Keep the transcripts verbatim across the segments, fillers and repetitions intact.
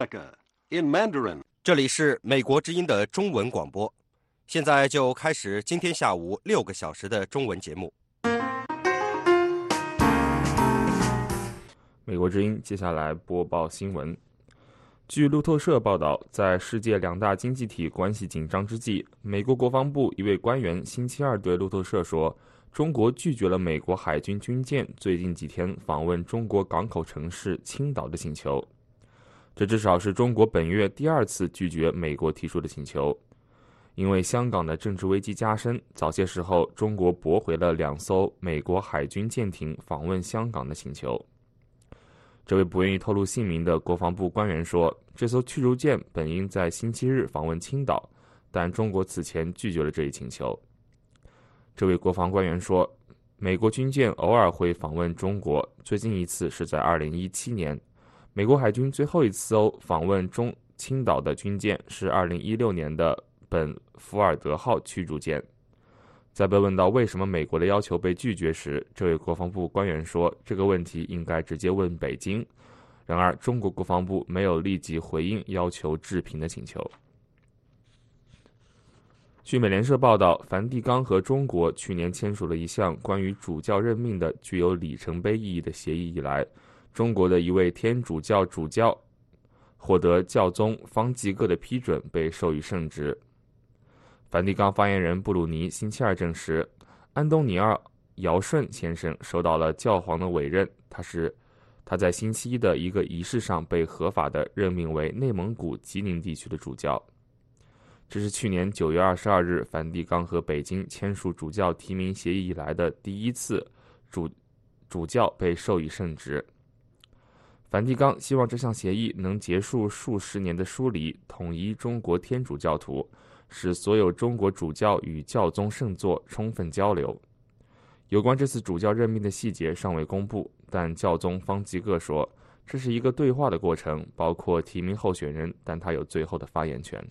In Mandarin. 这里是美国之音的中文广播，现在就开始今天下午六个小时的中文节目。 美国之音接下来播报新闻。据路透社报道，在世界两大经济体关系紧张之际，美国国防部一位官员星期二对路透社说，中国拒绝了美国海军军舰最近几天访问中国港口城市青岛的请求。这至少是中国本月第二次拒绝美国提出的请求。因为香港的政治危机加深，早些时候中国驳回了两艘美国海军舰艇访问香港的请求。这位不愿意透露姓名的国防部官员说，这艘驱逐舰本应在星期日访问青岛，但中国此前拒绝了这一请求。这位国防官员说，美国军舰偶尔会访问中国，最近一次是在二零一七年。美国海军最后一艘访问中青岛的军舰是二零一六年的本福尔德号驱逐舰。在被问到为什么美国的要求被拒绝时，这位国防部官员说，这个问题应该直接问北京。然而，中国国防部没有立即回应要求置评的请求。据美联社报道，梵蒂冈和中国去年签署了一项关于主教任命的具有里程碑意义的协议以来，中国的一位天主教主教获得教宗方济各的批准，被授予圣职。梵蒂冈发言人布鲁尼星期二证实，安东尼奥·尧舜先生收到了教皇的委任，他是他在星期一的一个仪式上被合法的任命为内蒙古吉宁地区的主教。这是去年九月二十二日梵蒂冈和北京签署主教提名协议以来的第一次主主教被授予圣职。梵蒂冈希望这项协议能结束数十年的疏离，统一中国天主教徒，使所有中国主教与教宗圣座充分交流。有关这次主教任命的细节尚未公布，但教宗方济各说，这是一个对话的过程，包括提名候选人，但他有最后的发言权。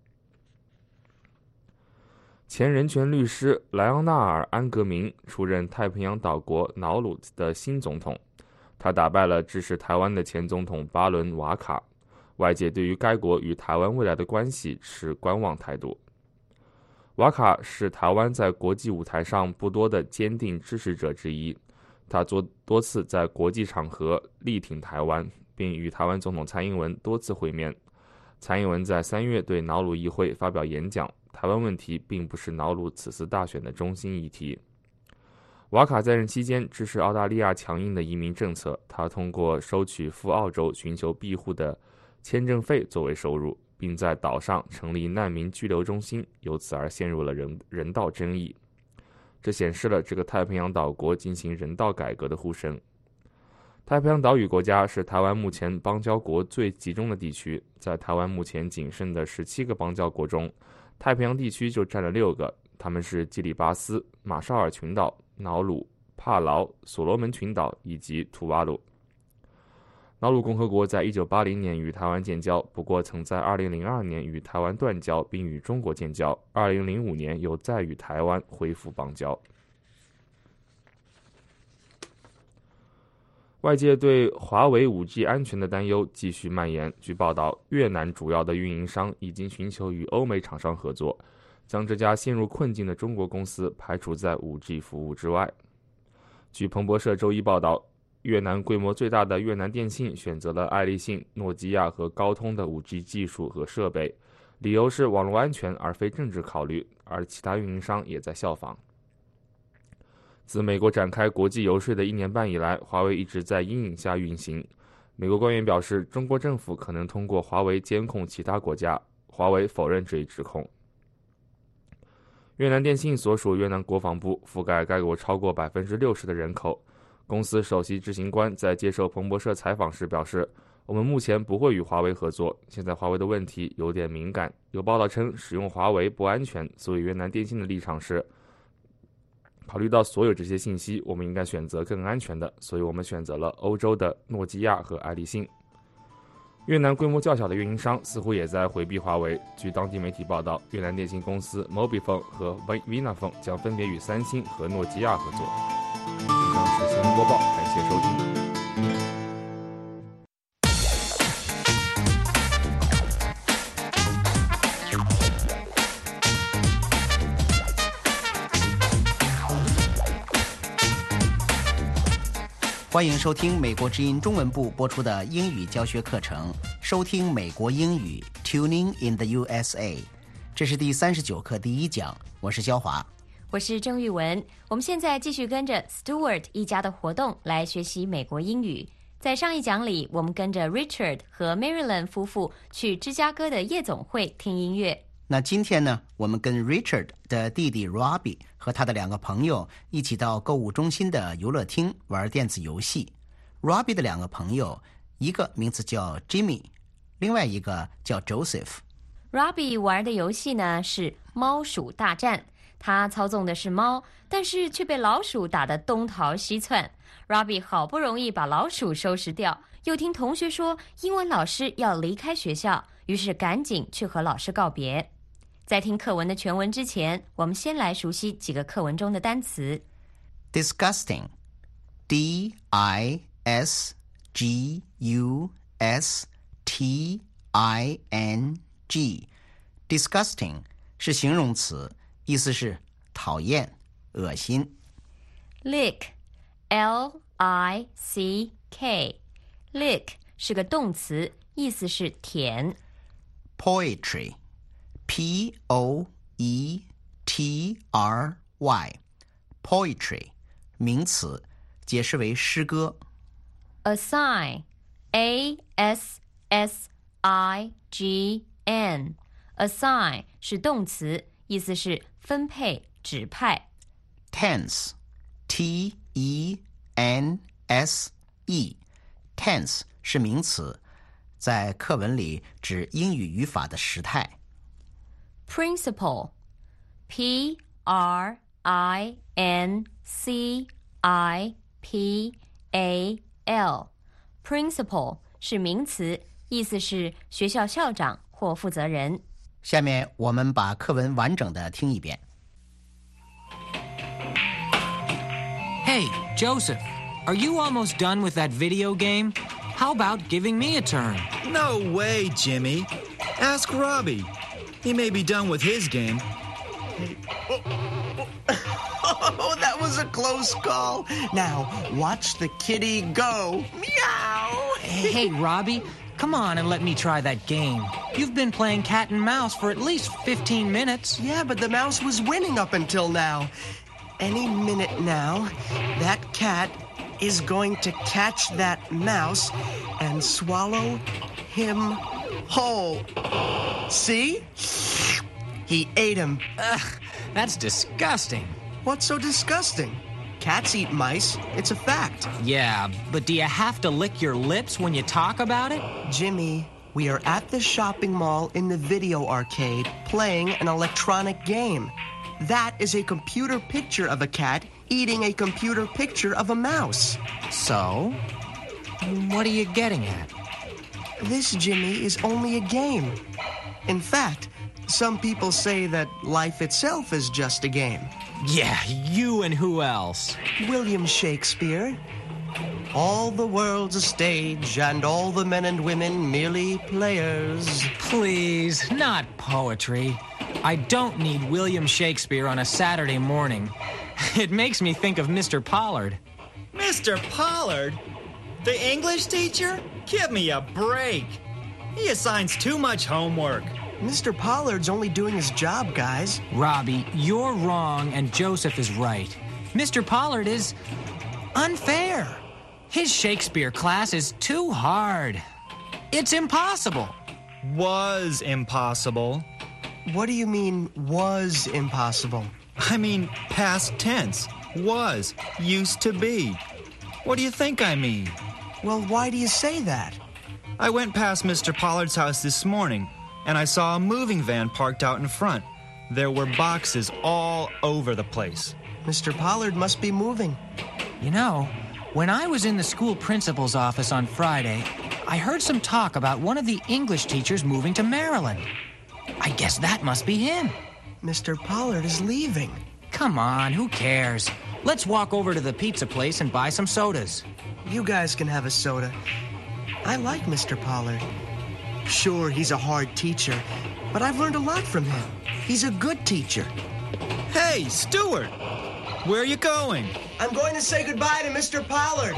前人权律师莱昂纳尔·安格明出任太平洋岛国瑙鲁的新总统，他打败了支持台湾的前总统巴伦瓦卡。外界对于该国与台湾未来的关系持观望态度。瓦卡是台湾在国际舞台上不多的坚定支持者之一，他多多次在国际场合力挺台湾，并与台湾总统蔡英文多次会面。蔡英文在三月对瑙鲁议会发表演讲，台湾问题并不是瑙鲁此次大选的中心议题。瓦卡在任期间支持澳大利亚强硬的移民政策，他通过收取赴澳洲寻求庇护的签证费作为收入，并在岛上成立难民拘留中心，由此而陷入了 人, 人道争议。这显示了这个太平洋岛国进行人道改革的呼声。太平洋岛屿国家是台湾目前邦交国最集中的地区，在台湾目前仅剩的十七个邦交国中，太平洋地区就占了六个，他们是基里巴斯、马绍尔群岛、瑙鲁、帕劳、所罗门群岛以及图瓦鲁。瑙鲁共和国在一九八零年与台湾建交，不过曾在二零零二年与台湾断交，并与中国建交，二零零五年又再与台湾恢复邦交。外界对华为 五 G 安全的担忧继续蔓延。据报道，越南主要的运营商已经寻求与欧美厂商合作，将这家陷入困境的中国公司排除在 五 G 服务之外。据彭博社周一报道，越南规模最大的越南电信选择了爱立信、诺基亚和高通的 五 G 技术和设备，理由是网络安全而非政治考虑，而其他运营商也在效仿。自美国展开国际游说的一年半以来，华为一直在阴影下运行。美国官员表示，中国政府可能通过华为监控其他国家，华为否认这一指控。越南电信所属越南国防部，覆盖该国超过 百分之六十 的人口。公司首席执行官在接受彭博社采访时表示，我们目前不会与华为合作，现在华为的问题有点敏感。有报道称使用华为不安全，所以越南电信的立场是，考虑到所有这些信息，我们应该选择更安全的，所以我们选择了欧洲的诺基亚和爱立信。越南规模较小的运营商似乎也在回避华为。据当地媒体报道，越南电信公司 Mobifone 和 Vinaphone 将分别与三星和诺基亚合作。以上是新闻播报，感谢收听。 欢迎收听美国之音中文部播出的英语教学课程，收听美国英语 Tuning in the U S A。 这是第三十九课第一讲，我是肖华， 我是郑玉文。我们现在继续跟着 Stewart 一家的活动来学习美国英语。在上一讲里，我们跟着 Richard 和 Marilyn 夫妇去芝加哥的夜总会听音乐。 那今天呢，我们跟 Richard 的弟弟 Robbie 和他的两个朋友一起到购物中心的游乐厅玩电子游戏。 Robbie 的两个朋友，一个名字叫 Jimmy， 另外一个叫 Joseph。 Robbie 玩的游戏呢是猫鼠大战，他操纵的是猫，但是却被老鼠打得东逃西窜。 Robbie 好不容易把老鼠收拾掉，又听同学说英文老师要离开学校，于是赶紧去和老师告别。在听课文的全文之前，我们先来熟悉几个课文中的单词。 Disgusting D I S G U S T I N G Disgusting 是形容词，意思是讨厌、恶心。 Lick L I C K Lick 是个动词，意思是舔。 Poetry P O E T R Y Poetry 名词，解释为诗歌。 Assign A S S I G N Assign 是动词，意思是分配、指派。 Tense T E N S E Tense 是名词，在课文里指英语语法的时态。 Principal P R I N C I P A L Principal 是名词，意思是学校校长或负责人。 下面我们把课文完整的听一遍。 Hey, Joseph, are you almost done with that video game? How about giving me a turn? No way, Jimmy. Ask Robbie. He may be done with his game. Oh, that was a close call. Now, watch the kitty go. Meow! Hey, Robbie, come on and let me try that game. You've been playing cat and mouse for at least fifteen minutes. Yeah, but the mouse was winning up until now. Any minute now, that cat is going to catch that mouse and swallow him whole. See? He ate him. Ugh, that's disgusting. What's so disgusting? Cats eat mice. It's a fact. Yeah, but do you have to lick your lips when you talk about it? Jimmy, we are at the shopping mall in the video arcade playing an electronic game. That is a computer picture of a cat eating a computer picture of a mouse. So, what are you getting at? This, Jimmy, is only a game. In fact, some people say that life itself is just a game. Yeah, you and who else? William Shakespeare. All the world's a stage, and all the men and women merely players. Please, not poetry. I don't need William Shakespeare on a Saturday morning. It makes me think of Mister Pollard. Mister Pollard? The English teacher? Give me a break. He assigns too much homework. Mister Pollard's only doing his job, guys. Robbie, you're wrong and Joseph is right. Mister Pollard is unfair. His Shakespeare class is too hard. It's impossible. Was impossible. What do you mean, was impossible? I mean, past tense. Was. Used to be. What do you think I mean? Well, why do you say that? I went past Mister Pollard's house this morning, and I saw a moving van parked out in front. There were boxes all over the place. Mister Pollard must be moving. You know, when I was in the school principal's office on Friday, I heard some talk about one of the English teachers moving to Maryland. I guess that must be him. Mister Pollard is leaving. Come on, who cares? Let's walk over to the pizza place and buy some sodas. You guys can have a soda. I like Mister Pollard. Sure, he's a hard teacher, but I've learned a lot from him. He's a good teacher. Hey, Stewart! Where are you going? I'm going to say goodbye to Mister Pollard.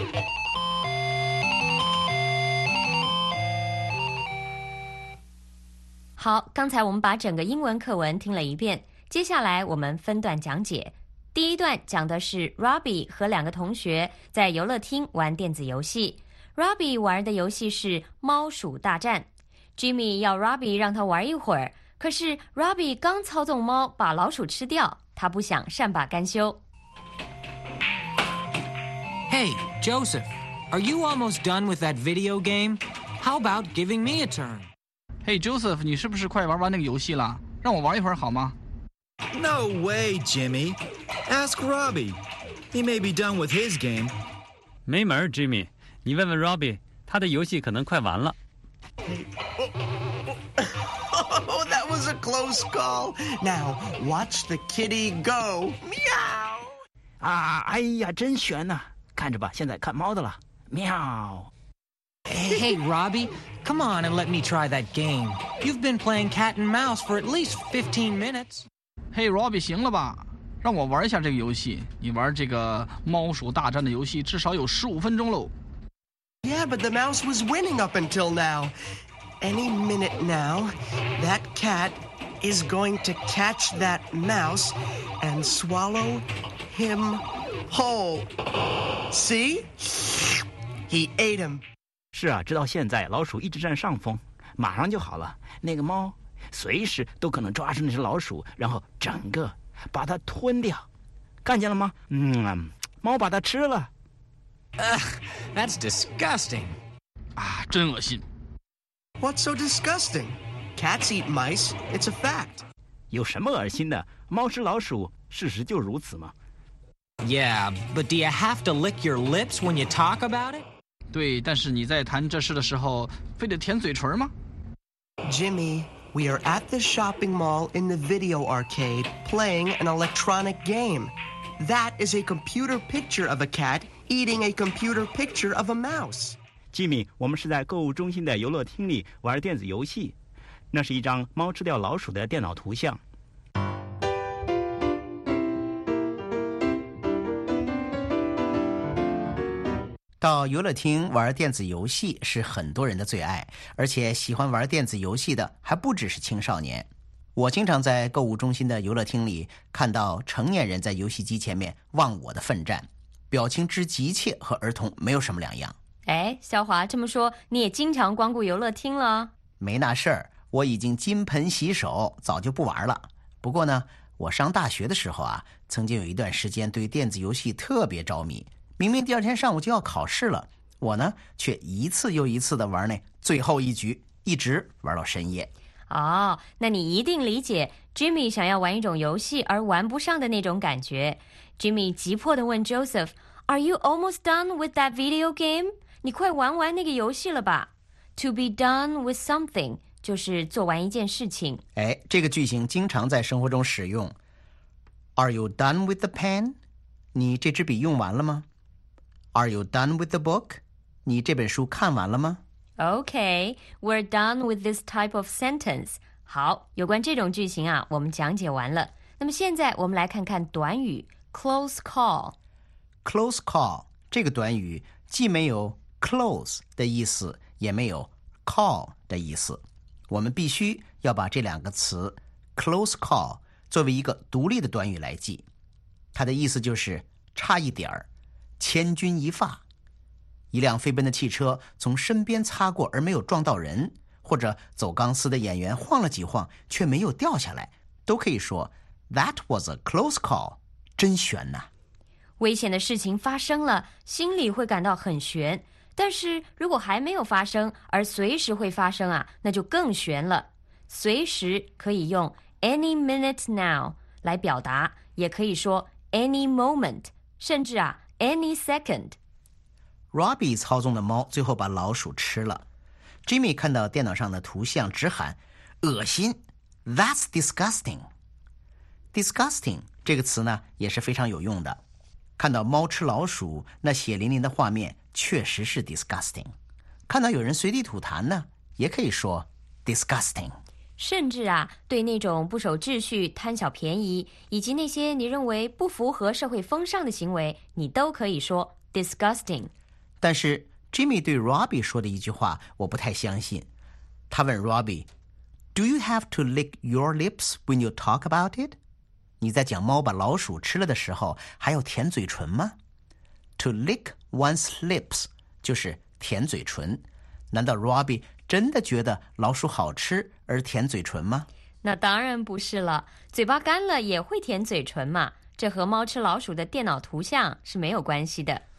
好，刚才我们把整个英文课文听了一遍，接下来我们分段讲解。第一段讲的是 Robbie 和两个同学在游乐厅玩电子游戏。Robbie 玩的游戏是猫鼠大战。Jimmy 要 Robbie 让他玩一会儿，可是 Robbie 刚操纵猫把老鼠吃掉，他不想善罢甘休。 Hey, Joseph, are you almost done with that video game? How about giving me a turn? Hey, Joseph, 你是不是快玩完那个游戏了？让我玩一会儿好吗？ No way, Jimmy. Ask Robbie. He may be done with his game. 没门 ，Jimmy， 你问问 Robbie， 他的游戏可能快完了。 Oh, that was a close call. Now, watch the kitty go. Meow. 啊，哎呀，真悬呐！看着吧，现在看猫的了。喵。 Hey, Robbie, come on and let me try that game. You've been playing cat and mouse for at least fifteen minutes. Hey, Robbie， 行了吧？让我玩一下这个游戏。你玩这个猫鼠大战的游戏至少有十五分钟喽。 Yeah, but the mouse was winning up until now. Any minute now, that cat is going to catch that mouse and swallow him whole. See? He ate him. 是啊，直到现在，老鼠一直占上风，马上就好了。那个猫随时都可能抓住那只老鼠，然后整个把它吞掉。看见了吗？嗯，猫把它吃了。 Ugh, that's disgusting. 啊，真恶心。 What's so disgusting? Cats eat mice. It's a fact. 有什么恶心的？猫吃老鼠，事实就如此嘛。 Yeah, but do you have to lick your lips when you talk about it? 对，但是你在谈这事的时候，非得舔嘴唇吗？ Jimmy, we are at the shopping mall in the video arcade playing an electronic game. That is a computer picture of a cat eating a computer picture of a mouse. Jimmy， 我们是在购物中心的游乐厅里玩电子游戏，那是一张猫吃掉老鼠的电脑图像。 到游乐厅玩电子游戏是很多人的最爱，而且喜欢玩电子游戏的还不只是青少年。我经常在购物中心的游乐厅里看到成年人在游戏机前面忘我的奋战，表情之急切和儿童没有什么两样。 哎，肖华，这么说你也经常光顾游乐厅了？ 没那事儿，我已经金盆洗手，早就不玩了。不过呢，我上大学的时候啊，曾经有一段时间对电子游戏特别着迷。明明第二天上午就要考试了，我呢却一次又一次的玩那最后一局，一直玩到深夜。 哦，那你一定理解 Jimmy 想要玩一种游戏而玩不上的那种感觉。Jimmy 急迫地问 Joseph, Are you almost done with that video game? 你快玩完那个游戏了吧？ To be done with something 就是做完一件事情。 哎，这个句型经常在生活中使用。Are you done with the pen? 你这支笔用完了吗？ Are you done with the book? 你这本书看完了吗？ Okay, we're done with this type of sentence. 好，有关这种句型啊，我们讲解完了。那么现在我们来看看短语 close call. Close call 这个短语既没有 close 的意思，也没有 call 的意思。我们必须要把这两个词 close call 作为一个独立的短语来记。它的意思就是差一点儿，千钧一发。一辆飞奔的汽车从身边擦过而没有撞到人，或者走钢丝的演员晃了几晃却没有掉下来，都可以说 That was a close call. 真悬呐！ 危险的事情发生了，心里会感到很悬。但是如果还没有发生，而随时会发生啊，那就更悬了。随时可以用 any minute now 来表达，也可以说 any moment， 甚至啊 any second。Robbie 操纵的猫最后把老鼠吃了。Jimmy 看到电脑上的图像直喊恶心 That's disgusting. Disgusting 这个词呢也是非常有用的。看到猫吃老鼠，那血淋淋的画面确实是 disgusting。看到有人随地吐痰呢，也可以说 disgusting。 甚至啊，对那种不守秩序、贪小便宜，以及那些你认为不符合社会风尚的行为，你都可以说 disgusting。 但是 Jimmy 对 Robbie 说的一句话，我不太相信。他问 Robbie，Do you have to lick your lips when you talk about it？ 你在讲猫把老鼠吃了的时候，还要舔嘴唇吗？ To lick one's lips 就是舔嘴唇。难道 Robbie 真的觉得老鼠好吃而舔嘴唇吗？ 那当然不是了，嘴巴干了也会舔嘴唇嘛，这和猫吃老鼠的电脑图像是没有关系的。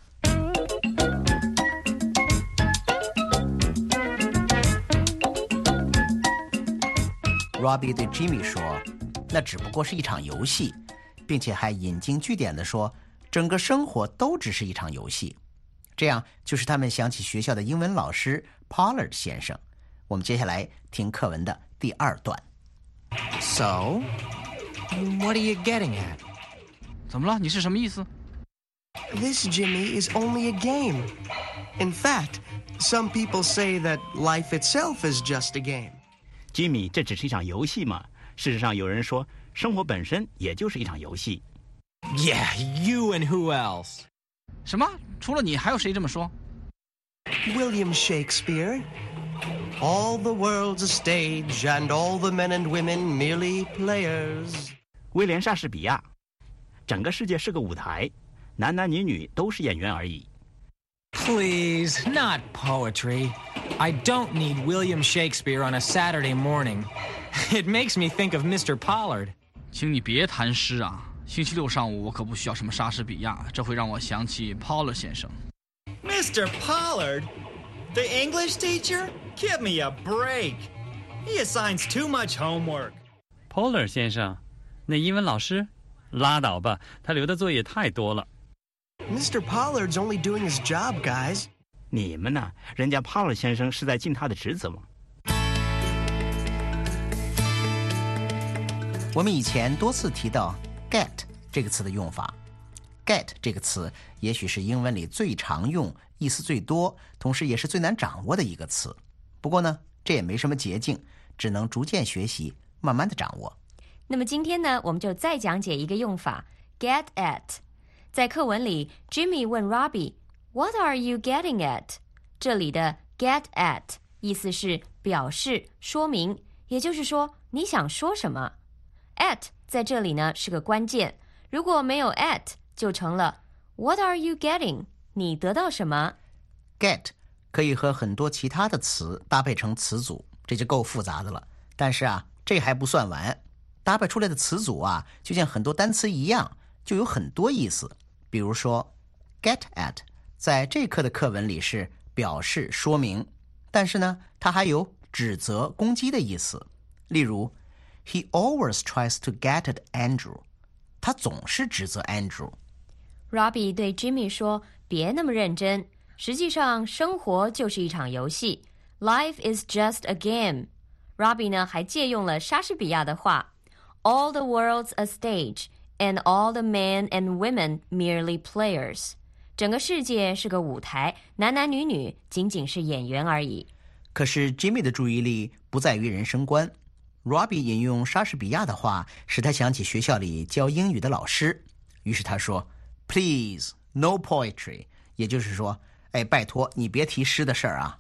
Robbie 对 Jimmy 说，那只不过是一场游戏，并且还引经据典地说，整个生活都只是一场游戏。这样就是他们想起学校的英文老师 Pollard 先生。我们接下来听课文的第二段。 So, what are you getting at? 怎么了？你是什么意思？ This, Jimmy, is only a game. In fact, some people say that life itself is just a game. Jimmy， 这只是一场游戏嘛？事实上，有人说，生活本身也就是一场游戏。 Yeah, you and who else? 什么？除了你，还有谁这么说？ William Shakespeare. All the world's a stage, and all the men and women merely players. 威廉·莎士比亚，整个世界是个舞台，男男女女都是演员而已。 Please, not poetry. I don't need William Shakespeare on a Saturday morning. It makes me think of Mister Pollard. 请你别谈诗啊！星期六上午我可不需要什么莎士比亚，这会让我想起 Pollard 先生。 Mister Pollard? The English teacher? Give me a break. He assigns too much homework. Pollard 先生，那英文老师？拉倒吧，他留的作业太多了。 Mister Pollard's only doing his job, guys. 你们呢？人家 Pollard 先生是在尽他的职责吗？ 我们以前多次提到 get 这个词的用法。get 这个词也许是英文里最常用、意思最多，同时也是最难掌握的一个词。不过呢，这也没什么捷径，只能逐渐学习，慢慢的掌握。 那么今天呢，我们就再讲解一个用法 get at。在课文里 Jimmy 问 Robbie What are you getting at？ 这里的 get at 意思是表示、说明，也就是说你想说什么。at 在这里呢是个关键，如果没有 at 就成了 What are you getting？ 你得到什么？ get 可以和很多其他的词搭配成词组，这就够复杂的了。但是啊，这还不算完，搭配出来的词组啊，就像很多单词一样，就有很多意思。比如说 get at 在这课的课文里是表示说明，但是呢它还有指责攻击的意思。例如 He always tries to get at Andrew， 他总是指责 Andrew。 Robbie 对 Jimmy 说别那么认真，实际上生活就是一场游戏， Life is just a game。 Robbie 呢还借用了莎士比亚的话 All the world's a stage，And all the men and women merely players。 整个世界是个舞台，男男女女仅仅是演员而已。 可是 Jimmy 的注意力不在于人生观。 Robbie 引用莎士比亚的话，使他想起学校里教英语的老师。于是他说 Please, no poetry， 也就是说，哎，拜托你别提诗的事儿啊。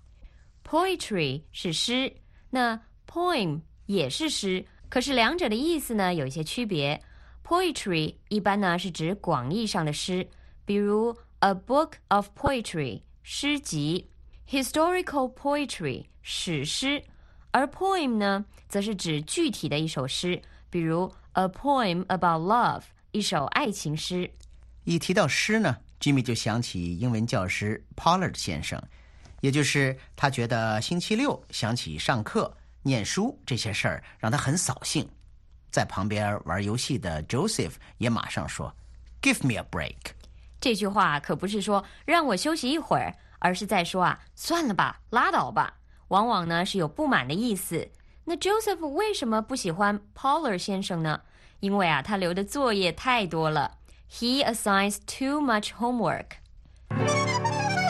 Poetry 是诗，那 poem 也是诗，可是两者的意思呢有一些区别。Poetry 一般呢是指广义上的诗，比如 a book of poetry 诗集， historical poetry 史诗，而 poem 呢则是指具体的一首诗，比如 a poem about love 一首爱情诗。 一提到诗呢 Jimmy 就想起英文教师 Pollard 先生，也就是他觉得星期六想起上课念书这些事儿让他很扫兴。在旁边玩游戏的 Joseph 也马上说 Give me a break。 这句话可不是说让我休息一会儿，而是在说啊，算了吧，拉倒吧，往往呢是有不满的意思。那 Joseph 为什么不喜欢 Pollard 先生呢？因为啊他留的作业太多了， He assigns too much homework。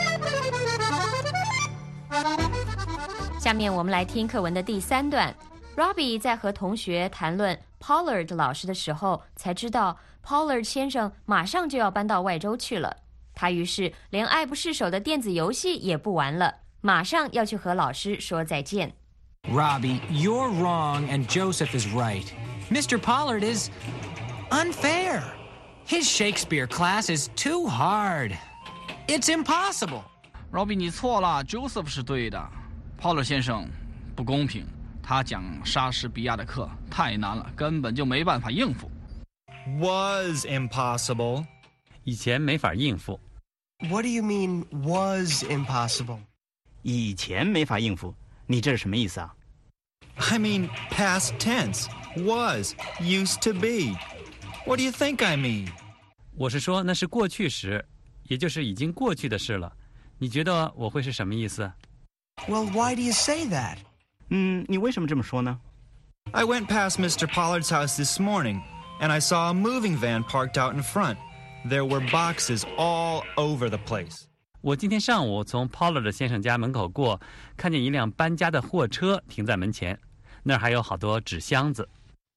下面我们来听课文的第三段 Robbie 在和同学谈论 Pollard 老师的时候，才知道 Pollard 先生马上就要搬到外州去了。他于是连爱不释手的电子游戏也不玩了，马上要去和老师说再见。 Robbie, you're wrong and Joseph is right. Mister Pollard is unfair. His Shakespeare class is too hard. It's impossible. Robbie 你错了 ，Joseph 是对的。Pollard 先生不公平，他讲莎士比亚的课太难了，根本就没办法应付。 Was impossible. 以前没法应付。 What do you mean was impossible? 以前没法应付，你这是什么意思啊？ I mean past tense. Was, used to be. What do you think I mean? 我是说那是过去时，也就是已经过去的事了。你觉得我会是什么意思？ Well, why do you say that? 嗯，你为什么这么说呢？ I went past Mister Pollard's house this morning, and I saw a moving van parked out in front. There were boxes all over the place. 我今天上午从 Pollard 先生家门口过，看见一辆搬家的货车停在门前，那儿还有好多纸箱子。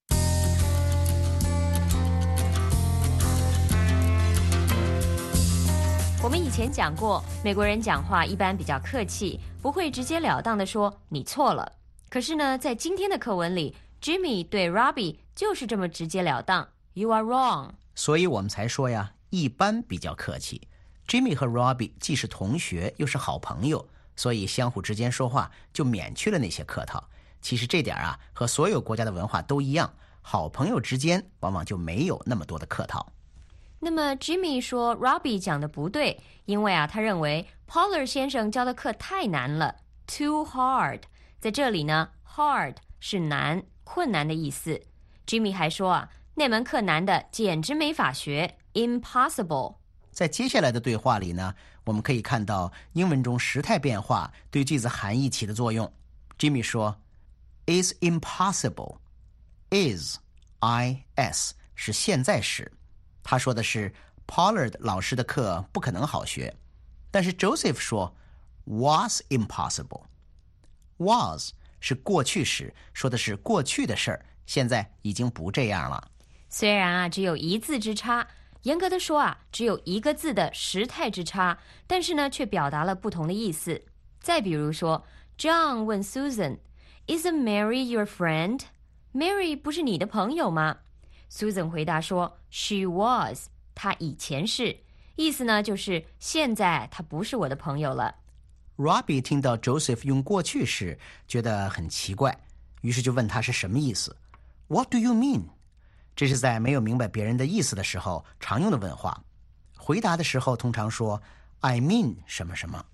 我们以前讲过，美国人讲话一般比较客气，不会直截了当的说你错了。可是呢，在今天的课文里 Jimmy 对 Robbie 就是这么直截了当 You are wrong。 所以我们才说呀，一般比较客气。 Jimmy 和 Robbie 既是同学又是好朋友，所以相互之间说话就免去了那些客套。其实这点啊，和所有国家的文化都一样，好朋友之间往往就没有那么多的客套。 那么 Jimmy 说 Robbie 讲的不对，因为啊，他认为 Pollard 先生教的课太难了 too hard。 在这里呢 hard 是难困难的意思。 Jimmy 还说啊，那门课难的简直没法学 impossible。 在接下来的对话里呢，我们可以看到英文中时态变化对句子含义起的作用。 Jimmy 说 is impossible。 is is 是现在时，他说的是 Pollard 老师的课不可能好学。但是 Joseph 说 was impossible。 was 是过去时，说的是过去的事儿，现在已经不这样了。 虽然啊只有一字之差，严格的说啊只有一个字的时态之差，但是呢却表达了不同的意思。再比如说 John 问 Susan Isn't Mary your friend? Mary 不是你的朋友吗？ Susan 回答说 She was， 她以前是，意思呢就是现在她不是我的朋友了。 Robbie 听到 Joseph 用过去时觉得很奇怪，于是就问他是什么意思。 What do you mean？ 这是在没有明白别人的意思的时候常用的问话。回答的时候通常说 I mean 什么什么。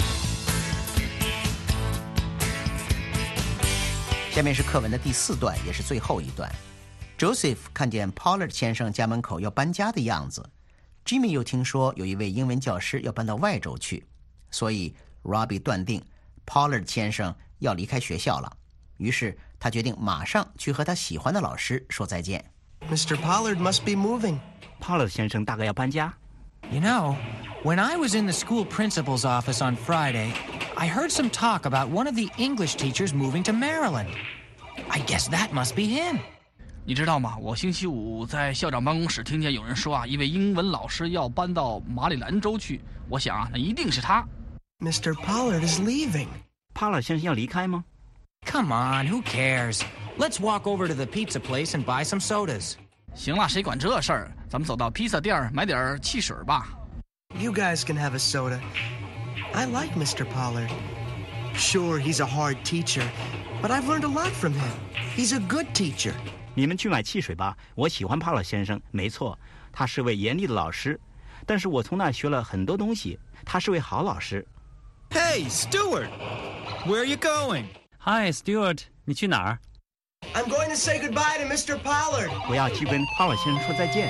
下面是课文的第四段，也是最后一段。 Joseph 看见 Pollard 先生家门口要搬家的样子， Jimmy 又听说有一位英文教师要搬到外州去，所以 Robbie 断定 Pollard 先生要离开学校了，于是他决定马上去和他喜欢的老师说再见。 Mister Pollard must be moving. Pollard 先生大概要搬家。 You know, when I was in the school principal's office on Friday, I heard some talk about one of the English teachers moving to Maryland. I guess that must be him. 你知道吗？我星期五在校长办公室听见有人说啊，一位英文老师要搬到马里兰州去。我想啊，那一定是他。 Mister Pollard is leaving. Pollard 先生要离开吗？ Come on, who cares? Let's walk over to the pizza place and buy some sodas. 行了，谁管这事儿？咱们走到披萨店买点汽水吧。 You guys can have a soda. I like Mister Pollard. Sure, he's a hard teacher, but I've learned a lot from him. He's a good teacher. 你们去买汽水吧，我喜欢 Pollard 先生，没错，他是位严厉的老师，但是我从那儿学了很多东西，他是位好老师。 Hey, Stuart! Where are you going? Hi, Stuart， 你去哪儿？ I'm going to say goodbye to Mister Pollard. 我要去跟 Pollard 先生说再见。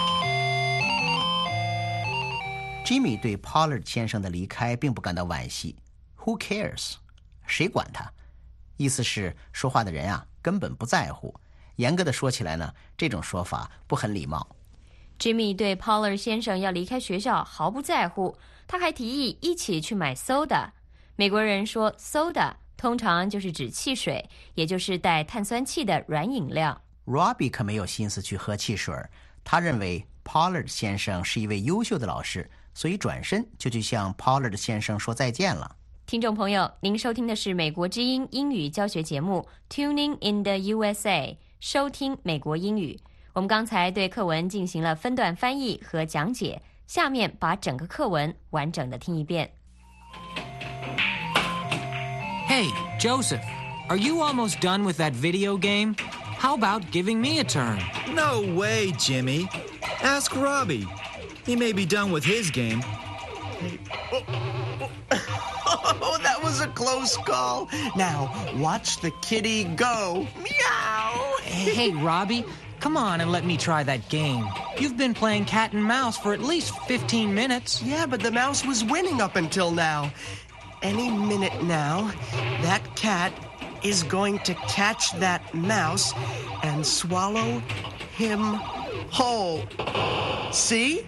Jimmy 对 Pollard 先生的离开并不感到惋惜。 Who cares？ 谁管他？意思是说话的人啊根本不在乎。严格的说起来呢，这种说法不很礼貌。 Jimmy 对 Pollard 先生要离开学校毫不在乎，他还提议一起去买 soda。 美国人说 soda 通常就是指汽水，也就是带碳酸气的软饮料。 Robbie 可没有心思去喝汽水，他认为 Pollard 先生是一位优秀的老师，所以转身就去向 Pollard 先生说再见了。 听众朋友，您收听的是美国之音英语教学节目 Tuning in the U S A， 收听美国英语。我们刚才对课文进行了分段翻译和讲解，下面把整个课文完整的听一遍。 Hey, Joseph, are you almost done with that video game? How about giving me a turn? No way, Jimmy. Ask Robbie. He may be done with his game. Oh, that was a close call. Now, watch the kitty go. Meow. Hey, Robbie, come on and let me try that game. You've been playing cat and mouse for at least fifteen minutes. Yeah, but the mouse was winning up until now. Any minute now, that cat is going to catch that mouse and swallow him whole. See?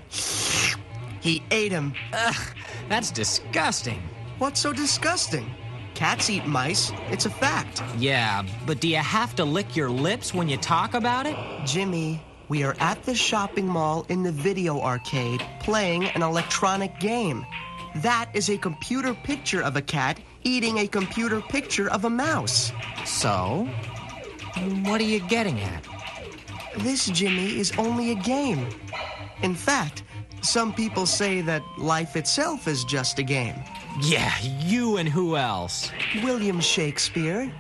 He ate him. Ugh, that's disgusting. What's so disgusting? Cats eat mice. It's a fact. Yeah, but do you have to lick your lips when you talk about it? Jimmy, we are at the shopping mall in the video arcade playing an electronic game. That is a computer picture of a cat eating a computer picture of a mouse. So, what are you getting at? This, Jimmy, is only a game. In fact, some people say that life itself is just a game. Yeah, you and who else? William Shakespeare.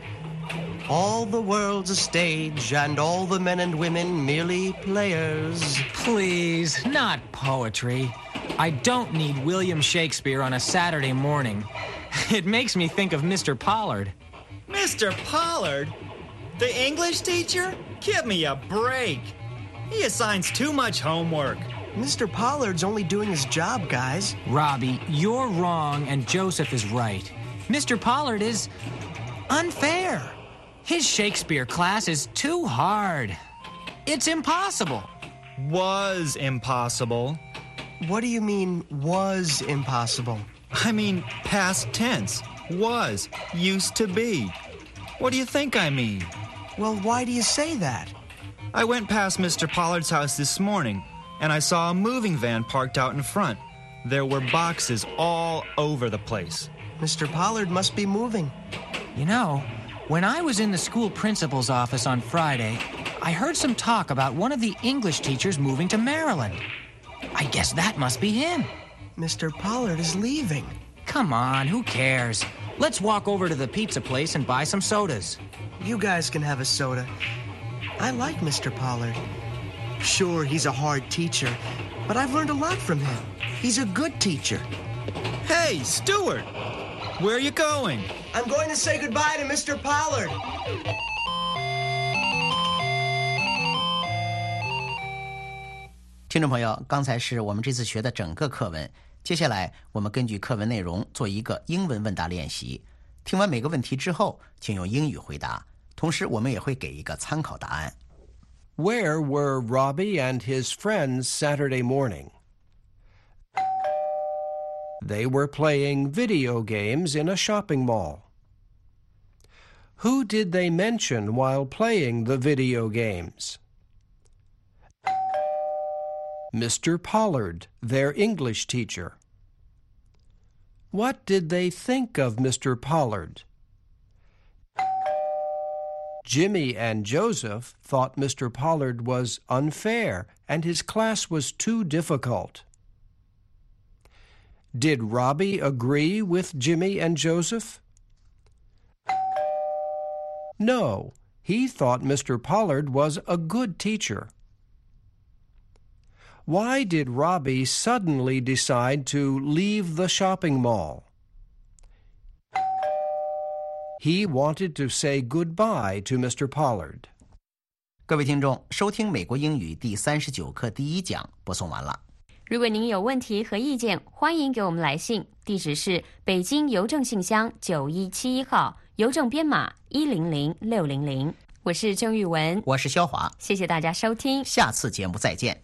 All the world's a stage, and all the men and women merely players. Please, not poetry. I don't need William Shakespeare on a Saturday morning. It makes me think of Mister Pollard. Mister Pollard? The English teacher? Give me a break. He assigns too much homework. Mister Pollard's only doing his job, guys. Robbie, you're wrong and Joseph is right. Mister Pollard is unfair. His Shakespeare class is too hard. It's impossible. Was impossible. What do you mean, was impossible? I mean, past tense. Was. Used to be. What do you think I mean? Well, why do you say that? I went past Mister Pollard's house this morning, and I saw a moving van parked out in front. There were boxes all over the place. Mister Pollard must be moving. You know, when I was in the school principal's office on Friday, I heard some talk about one of the English teachers moving to Maryland. I guess that must be him. Mister Pollard is leaving. Come on, who cares? Let's walk over to the pizza place and buy some sodas. You guys can have a soda. I like Mister Pollard. Sure, he's a hard teacher, but I've learned a lot from him. He's a good teacher. Hey, Stuart! Where are you going? I'm going to say goodbye to Mister Pollard. 听众朋友，刚才是我们这次学的整个课文，接下来我们根据课文内容做一个英文问答练习。听完每个问题之后，请用英语回答，同时我们也会给一个参考答案。 Where were Robbie and his friends Saturday morning? They were playing video games in a shopping mall. Who did they mention while playing the video games? Mister Pollard, their English teacher. What did they think of Mister Pollard? Jimmy and Joseph thought Mister Pollard was unfair and his class was too difficult. Did Robbie agree with Jimmy and Joseph? No, he thought Mister Pollard was a good teacher. Why did Robbie suddenly decide to leave the shopping mall? He wanted to say goodbye to Mister Pollard. 各位听众，收听美国英语第三十九课第一讲播送完了。 如果您有问题和意见，欢迎给我们来信，地址是北京邮政信箱九一七一号，邮政编码一零零六零零。我是郑玉文， 我是肖华， 谢谢大家收听， 下次节目再见。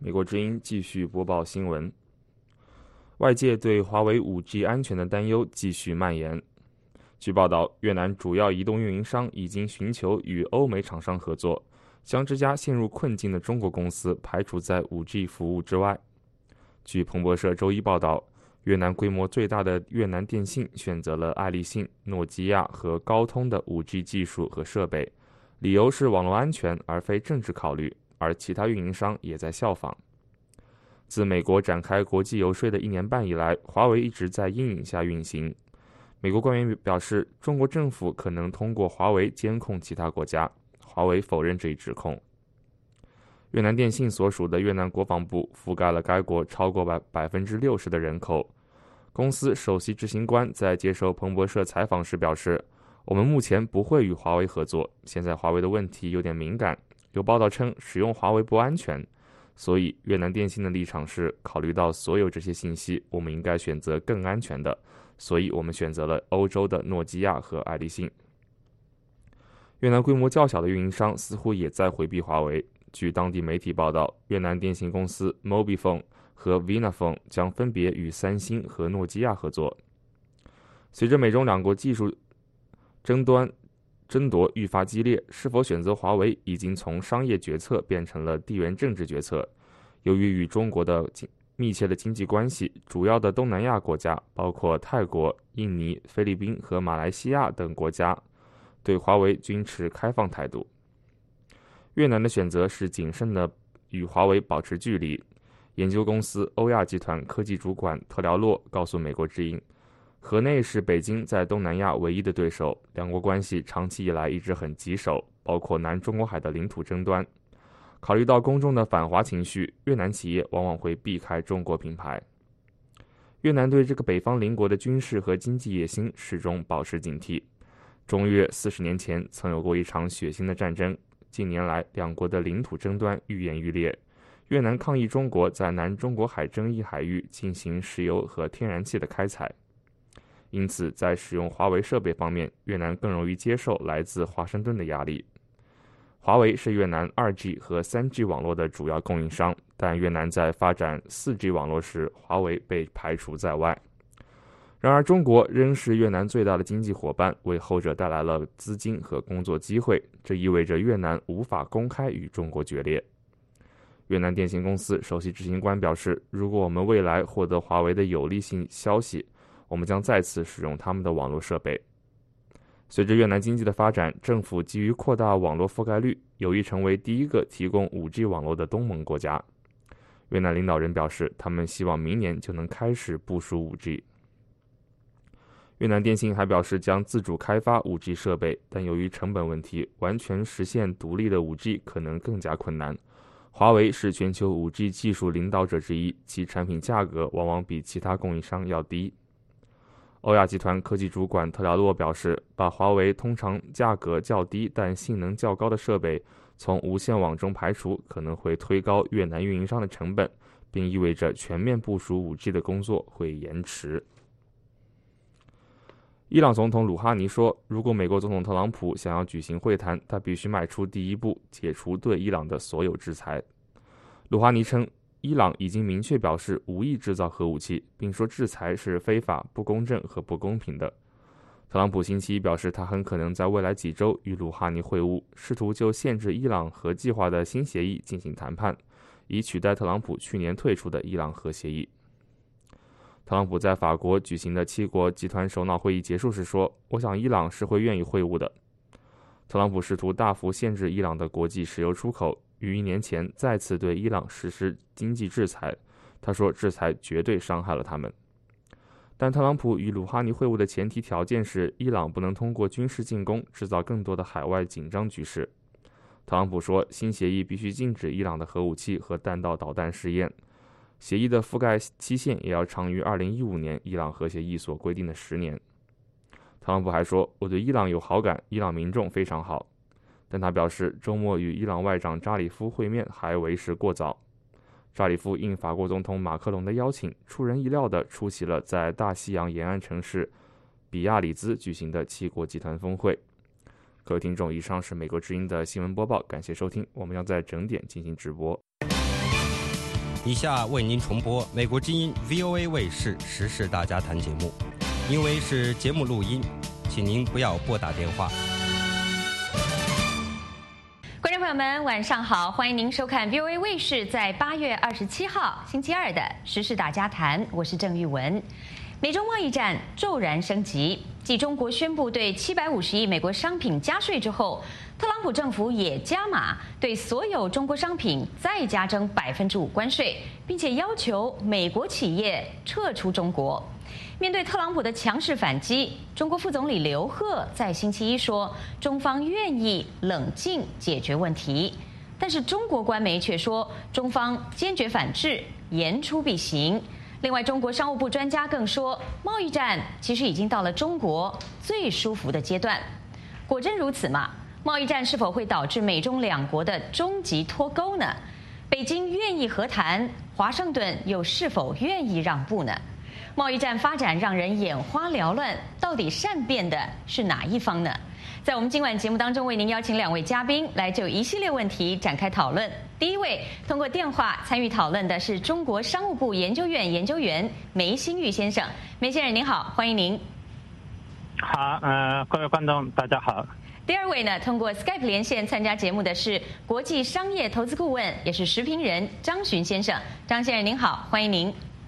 美国之音继续播报新闻。外界对华为 五 G 安全的担忧继续蔓延。据报道，越南主要移动运营商已经寻求与欧美厂商合作，将这家陷入困境的中国公司排除在 五 G 服务之外。据彭博社周一报道，越南规模最大的越南电信选择了爱立信、诺基亚和高通的 五 G 技术和设备，理由是网络安全而非政治考虑，而其他运营商也在效仿。自美国展开国际游说的一年半以来，华为一直在阴影下运行。美国官员表示，中国政府可能通过华为监控其他国家，华为否认这一指控。越南电信所属的越南国防部覆盖了该国超过百分之六十的人口。公司首席执行官在接受彭博社采访时表示，我们目前不会与华为合作，现在华为的问题有点敏感，有报道称使用华为不安全，所以越南电信的立场是，考虑到所有这些信息，我们应该选择更安全的，所以我们选择了欧洲的诺基亚和爱立信。越南规模较小的运营商似乎也在回避华为。据当地媒体报道，越南电信公司 Mobifone 和 Vinaphone 将分别与三星和诺基亚合作。随着美中两国技术争端争夺愈发激烈，是否选择华为已经从商业决策变成了地缘政治决策。由于与中国的密切的经济关系，主要的东南亚国家包括泰国、印尼、菲律宾和马来西亚等国家对华为均持开放态度。越南的选择是谨慎的与华为保持距离。研究公司欧亚集团科技主管特辽洛告诉美国之音，河内是北京在东南亚唯一的对手，两国关系长期以来一直很棘手，包括南中国海的领土争端。考虑到公众的反华情绪，越南企业往往会避开中国品牌。越南对这个北方邻国的军事和经济野心始终保持警惕。中越四十年前曾有过一场血腥的战争，近年来两国的领土争端愈演愈烈。越南抗议中国在南中国海争议海域进行石油和天然气的开采，因此在使用华为设备方面，越南更容易接受来自华盛顿的压力。华为是越南 二 G 和 三 G 网络的主要供应商，但越南在发展 四 G 网络时，华为被排除在外。然而，中国仍是越南最大的经济伙伴，为后者带来了资金和工作机会，这意味着越南无法公开与中国决裂。越南电信公司首席执行官表示，如果我们未来获得华为的有利性消息，我们将再次使用他们的网络设备。随着越南经济的发展，政府急于扩大网络覆盖率，有意成为第一个提供 五 G 网络的东盟国家。越南领导人表示，他们希望明年就能开始部署 五 G。越南电信还表示将自主开发 五 G 设备，但由于成本问题，完全实现独立的 五 G 可能更加困难。华为是全球 五 G 技术领导者之一，其产品价格往往比其他供应商要低。欧亚集团科技主管特辽洛表示，把华为通常价格较低但性能较高的设备从无线网中排除，可能会推高越南运营商的成本，并意味着全面部署 五 G 的工作会延迟。伊朗总统鲁哈尼说，如果美国总统特朗普想要举行会谈，他必须迈出第一步，解除对伊朗的所有制裁。鲁哈尼称，伊朗已经明确表示无意制造核武器，并说制裁是非法、不公正和不公平的。特朗普星期一表示，他很可能在未来几周与鲁哈尼会晤，试图就限制伊朗核计划的新协议进行谈判，以取代特朗普去年退出的伊朗核协议。特朗普在法国举行的七国集团首脑会议结束时说，我想伊朗是会愿意会晤的。特朗普试图大幅限制伊朗的国际石油出口，于一年前再次对伊朗实施经济制裁，他说制裁绝对伤害了他们。但特朗普与鲁哈尼会晤的前提条件是伊朗不能通过军事进攻制造更多的海外紧张局势。特朗普说，新协议必须禁止伊朗的核武器和弹道导弹试验，协议的覆盖期限也要长于二零一五年伊朗核协议所规定的十年。特朗普还说，我对伊朗有好感，伊朗民众非常好。但他表示，周末与伊朗外长扎里夫会面还为时过早。扎里夫应法国总统马克龙的邀请，出人意料地出席了在大西洋沿岸城市比亚里兹举行的七国集团峰会。各位听众，以上是美国之音的新闻播报，感谢收听，我们将在整点进行直播。 以下为您重播美国之音 V O A 卫视时事大家谈节目，因为是节目录音，请您不要拨打电话。 观众朋友们，晚上好，欢迎您收看 V O A 卫视在八月二十七号星期二的时事大家谈，我是郑玉文。美中贸易战骤然升级，继中国宣布对七百五十亿美国商品加税之后，特朗普政府也加码，对所有中国商品再加征百分之五关税，并且要求美国企业撤出中国。面对特朗普的强势反击，中国副总理刘鹤在星期一说，中方愿意冷静解决问题，但是中国官媒却说，中方坚决反制，言出必行。另外，中国商务部专家更说，贸易战其实已经到了中国最舒服的阶段。果真如此吗？贸易战是否会导致美中两国的终极脱钩呢？北京愿意和谈，华盛顿又是否愿意让步呢？贸易战发展让人眼花缭乱，到底善变的是哪一方呢？在我们今晚节目当中，为您邀请两位嘉宾来就一系列问题展开讨论。第一位通过电话参与讨论的是中国商务部研究院研究员梅新玉先生。梅先生您好，欢迎您。 好，呃，各位观众大家好。 第二位呢，通过 Skype 连线参加节目的是国际商业投资顾问，也是时评人张巡先生。张先生您好，欢迎您。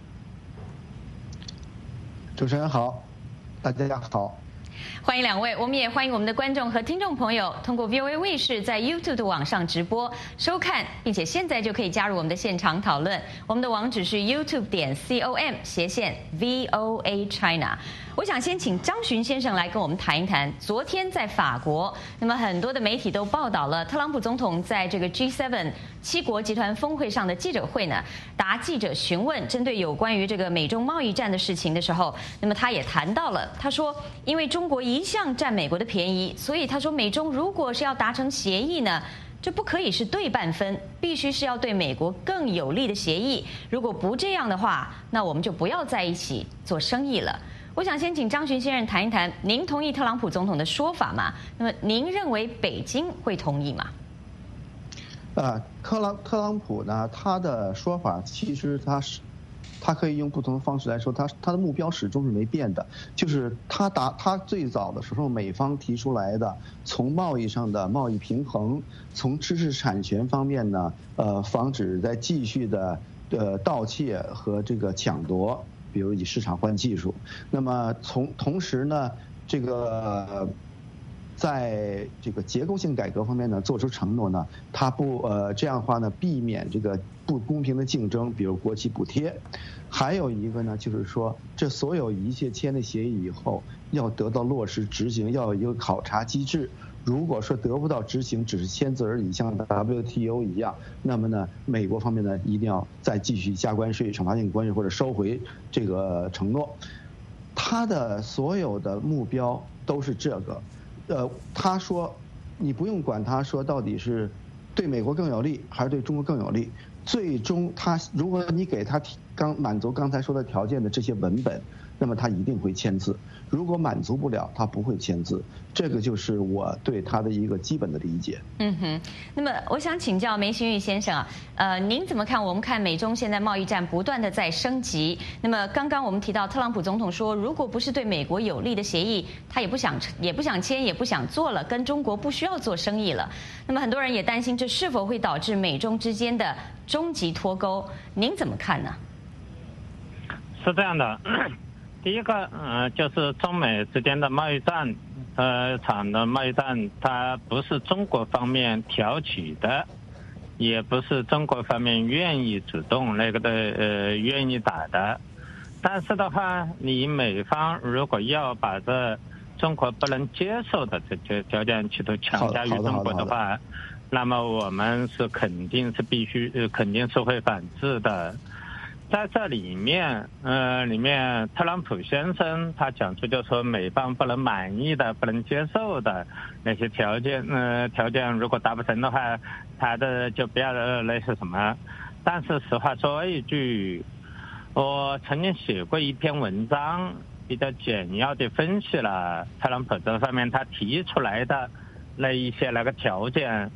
主持人好，大家好。 欢迎两位，我们也欢迎我们的观众和听众朋友通过 V O A 卫视在 YouTube 的网上直播收看，并且现在就可以加入我们的现场讨论。我们的网址是 YouTube 点 com 斜线 V O A China。我想先请张巡先生来跟我们谈一谈，昨天在法国，那么很多的媒体都报道了特朗普总统在这个 G 七 七国集团峰会上的记者会呢，答记者询问针对有关于这个美中贸易战的事情的时候，那么他也谈到了，他说因为中国一向占美国的便宜，所以他说美中如果是要达成协议呢，这不可以是对半分，必须是要对美国更有利的协议。如果不这样的话，那我们就不要在一起做生意了。我想先请张巡先生谈一谈，您同意特朗普总统的说法吗？那么您认为北京会同意吗？ 呃，特朗特朗普呢，他的说法其实他是，他可以用不同的方式来说，他他的目标始终是没变的，就是他达他最早的时候美方提出来的，从贸易上的贸易平衡，从知识产权方面呢，呃，防止再继续的呃盗窃和这个抢夺。比如以市场换技术，那么从同时呢，这个在这个结构性改革方面呢，做出承诺呢，他不呃这样的话呢，避免这个不公平的竞争，比如国企补贴。还有一个呢，就是说这所有一切签的协议以后要得到落实执行，要有一个考察机制。如果说得不到执行，只是签字而已，像 W T O 一样，那么呢，美国方面呢一定要再继续加关税、惩罚性关税或者收回这个承诺。他的所有的目标都是这个，呃，他说，你不用管他说到底是对美国更有利还是对中国更有利，最终他如果你给他刚满足刚才说的条件的这些文本，那么他一定会签字。如果满足不了，他不会签字。这个就是我对他的一个基本的理解。 嗯哼，那么我想请教梅新玉先生啊，呃，您怎么看？我们看美中现在贸易战不断的在升级。那么刚刚我们提到特朗普总统说，如果不是对美国有利的协议，他也不想也不想签，也不想做了，跟中国不需要做生意了。那么很多人也担心这是否会导致美中之间的终极脱钩？您怎么看呢？ 是这样的。第一个，呃，就是中美之间的贸易战，呃，场的贸易战，它不是中国方面挑起的，也不是中国方面愿意主动那个的，呃，愿意打的。但是的话，你美方如果要把这中国不能接受的这些条件企图强加于中国的话，那么我们是肯定是必须，呃，肯定是会反制的。在这里面，呃，里面特朗普先生他讲出就说美方不能满意的、不能接受的那些条件，呃，条件如果达不成的话，他的就不要那是什么。但是实话说一句，我曾经写过一篇文章，比较简要的分析了特朗普这方面他提出来的那一些那个条件。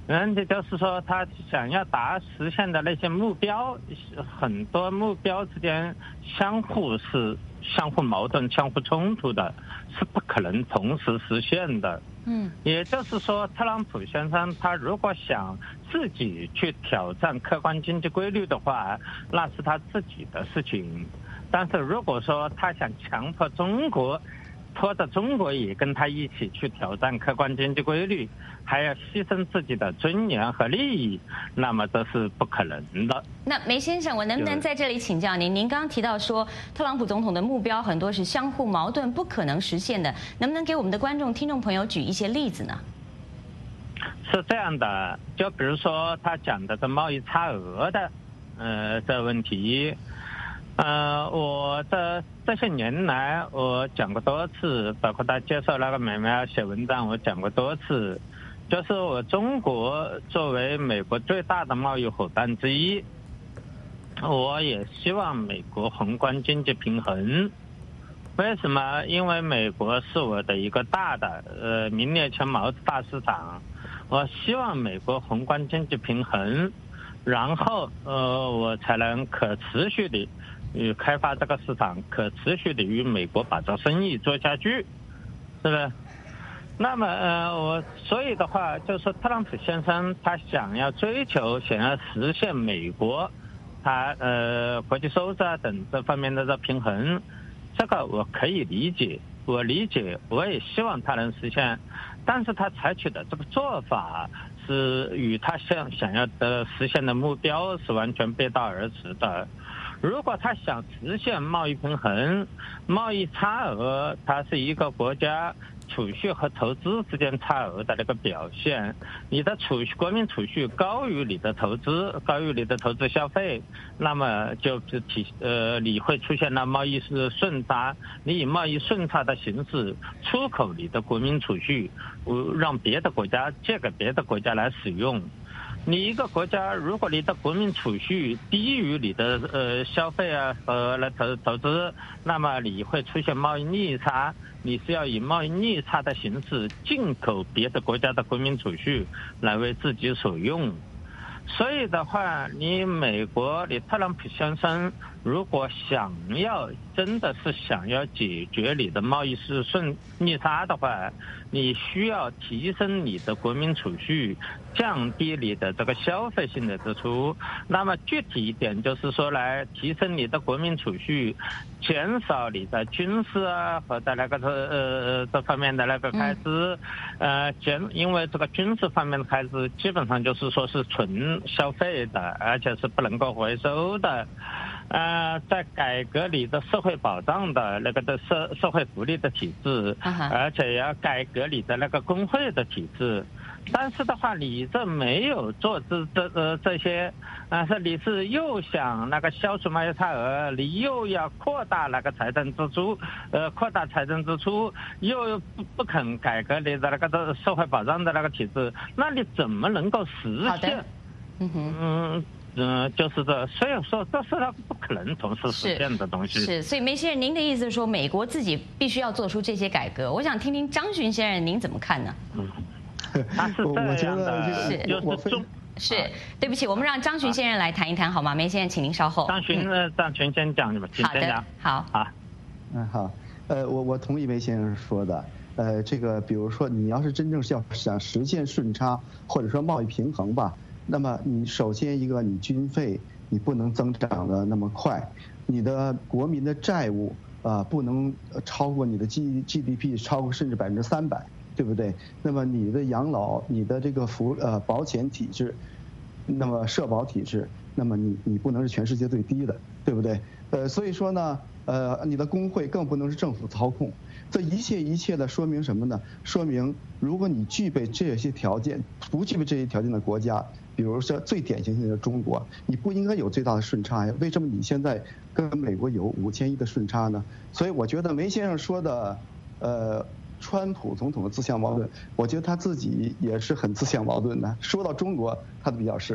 人家就是说他想要达实现的那些目标，很多目标之间相互是相互矛盾、相互冲突的，是不可能同时实现的。 嗯， 也就是说，特朗普先生他如果想自己去挑战客观经济规律的话，那是他自己的事情。但是如果说他想强迫中国，拖着中国也跟他一起去挑战客观经济规律，还要牺牲自己的尊严和利益，那么这是不可能的。 那梅先生，我能不能在这里请教您？您刚刚提到说，特朗普总统的目标很多是相互矛盾、不可能实现的，能不能给我们的观众、听众朋友举一些例子呢？ 是这样的，就比如说他讲的这贸易差额的，呃，这问题。呃，我这这些年来，我讲过多次，包括他接受那个美美写文章，我讲过多次，就是我中国作为美国最大的贸易伙伴之一，我也希望美国宏观经济平衡。为什么？因为美国是我的一个大的呃名列前茅的大市场，我希望美国宏观经济平衡，然后呃我才能可持续的。与开发这个市场，可持续的与美国把这生意做下去，是不是？那么呃，我所以的话，就是说特朗普先生他想要追求、想要实现美国他呃国际收支啊等这方面的这平衡，这个我可以理解，我理解，我也希望他能实现，但是他采取的这个做法是与他想想要的实现的目标是完全背道而驰的。如果他想实现贸易平衡，贸易差额它是一个国家储蓄和投资之间差额的那个表现，你的储蓄国民储蓄高于你的投资，高于你的投资消费，那么就是体呃你会出现了贸易是顺差，你以贸易顺差的形式出口你的国民储蓄，让别的国家借给别的国家来使用。你一个国家，如果你的国民储蓄低于你的呃消费啊和来投投资，那么你会出现贸易逆差，你是要以贸易逆差的形式进口别的国家的国民储蓄来为自己所用。所以的话，你美国，你特朗普先生如果想要真的是想要解决你的贸易是顺逆差的话，你需要提升你的国民储蓄，降低你的这个消费性的支出。那么具体一点就是说，来提升你的国民储蓄，减少你的军事啊和在那个呃这方面的那个开支，呃减因为这个军事方面的开支基本上就是说是纯消费的，而且是不能够回收的。呃，在改革你的社会保障的那个的社社会福利的体制， uh-huh. 而且要改革你的那个工会的体制。但是的话，你这没有做这这呃这些，但是你是又想那个消除贸易差额，你又要扩大那个财政支出，呃，扩大财政支出，又不不肯改革你的那个社会保障的那个体制，那你怎么能够实现？嗯哼，嗯。嗯，就是这，所以说这是它不可能同时实现的东西。 是，是所以梅先生，您的意思是说，美国自己必须要做出这些改革？我想听听张巡先生您怎么看呢？ 嗯，他是这样的， 是就是中。 是，对不起，我们让张巡先生来谈一谈好吗？梅先生，请您稍后。 张巡，嗯、张巡先讲，你们请先讲。 好的，好。 好。 嗯，好。呃，我我同意梅先生说的。呃，这个比如说，你要是真正是要想实现顺差，或者说贸易平衡吧。那么你首先一个，你军费你不能增长的那么快，你的国民的债务啊、呃、不能超过你的 G G D P 超过甚至百分之三百，对不对？那么你的养老、你的这个福呃保险体制，那么社保体制，那么你你不能是全世界最低的，对不对？呃，所以说呢，呃，你的工会更不能是政府操控。这一切一切的说明什么呢？说明如果你具备这些条件，不具备这些条件的国家，比如说最典型性的中国，你不应该有最大的顺差呀？为什么你现在跟美国有五千亿的顺差呢？所以我觉得梅先生说的，呃，川普总统的自相矛盾，我觉得他自己也是很自相矛盾的。说到中国，他都比较适合。